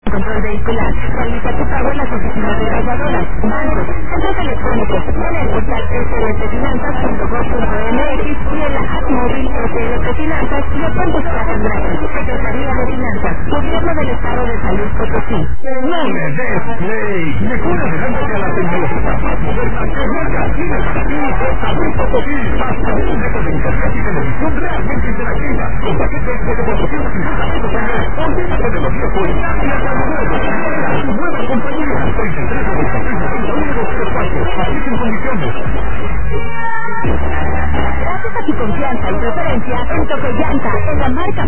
Control vehicular. Realiza tu pago en las oficinas reguladoras, bancos, centros telefónicos, en el portal sdfinanzas.gov.mx y en la app móvil SLP Finanzas y de pronto gratis. Secretaría de Finanzas, Gobierno del Estado de San Luis Potosí. No le des play. Mejor adelante a la tecnología más moderna que nunca. Tienes aquí en San Luis Potosí. Hasta un metro de internet y televisión realmente interactiva. Con paquetes de 450 pesos al mes. Olvídate de los viejos y cámbiate a lo nuevo. Llega tu nueva compañía. 33 Apliquen condiciones. Gracias a tu confianza y preferencia en Toque Llanta, en la marca